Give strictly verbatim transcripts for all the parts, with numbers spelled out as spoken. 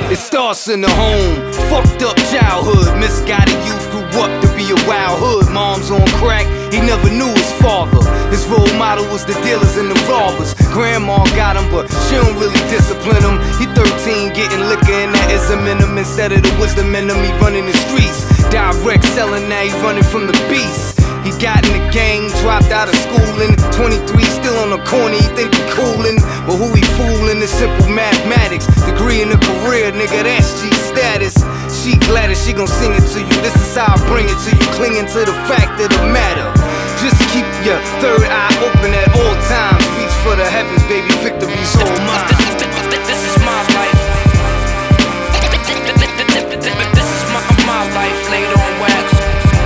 It starts in the home, fucked up childhood. Misguided youth grew up to be a wild hood. Mom's on crack, he never knew his father. His role model was the dealers and the robbers. Grandma got him, but she don't really discipline him. He thirteen, getting liquor and that ism in him instead of the wisdom in him. He running the streets, direct selling, now he running from the beast. He got in the gang, dropped out of schooling. twenty-three, still on the corner, he think he coolin'. But who he foolin' is simple mathematics. Degree in a career, nigga, that's G status. She glad that she gon' sing it to you. This is how I bring it to you, clinging to the fact of the matter. Just keep your third eye open at all times. Reach for the heavens, baby, victory's all mine. This is my life. This is my, my life laid on wax.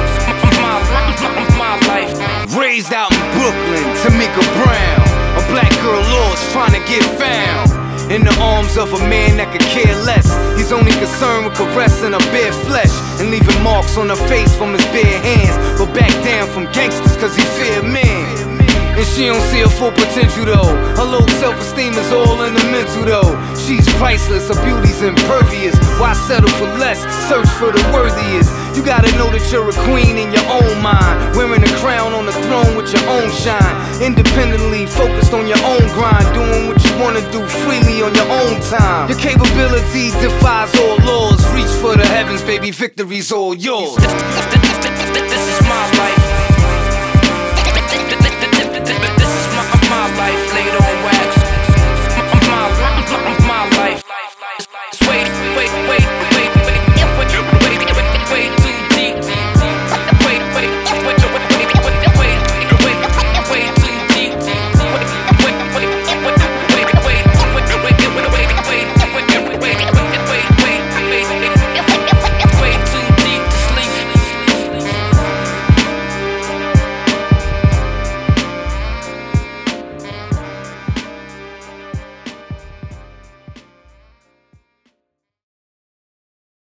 My life. Raised out in Brooklyn, Tamika Brown, a black girl lost trying to get found. In the arms of a man that could care less. He's only concerned with caressing her bare flesh and leaving marks on her face from his bare hands. But back down from gangsters cause he fear men. And she don't see her full potential though. Her low self-esteem is all in the mental though. She's priceless, her beauty's impervious. Why settle for less? Search for the worthiest. You gotta know that you're a queen in your own mind, wearing a crown on the throne with your own shine. Independently focused on your own grind, doing what you wanna do freely on your own time. Your capability defies all laws. Reach for the heavens, baby, victory's all yours. This is my life.